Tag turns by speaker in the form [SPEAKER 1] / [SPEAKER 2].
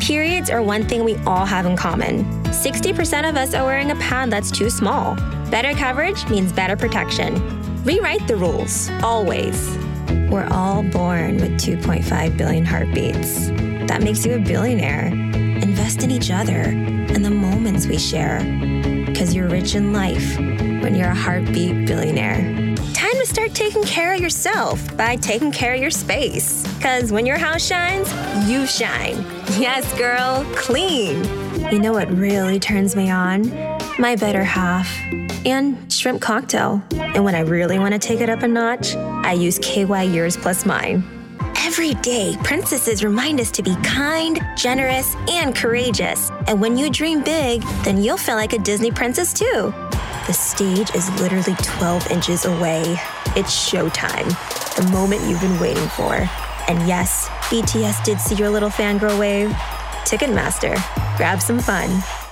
[SPEAKER 1] Periods are one thing we all have in common. 60% of us are wearing a pad that's too small. Better coverage means better protection. Rewrite the rules, always. We're all born with 2.5 billion heartbeats. That makes you a billionaire. Invest in each other and the moments we share. Because you're rich in life when you're a heartbeat billionaire. Time to start taking care of yourself by taking care of your space. Because when your house shines, you shine. Yes, girl, clean. You know what really turns me on? My better half. And shrimp cocktail. And when I really want to take it up a notch, I use KY Yours Plus Mine. Every day, princesses remind us to be kind, generous, and courageous. And when you dream big, then you'll feel like a Disney princess too. The stage is literally 12 inches away. It's showtime, the moment you've been waiting for. And yes, BTS did see your little fangirl wave. Ticketmaster, grab some fun.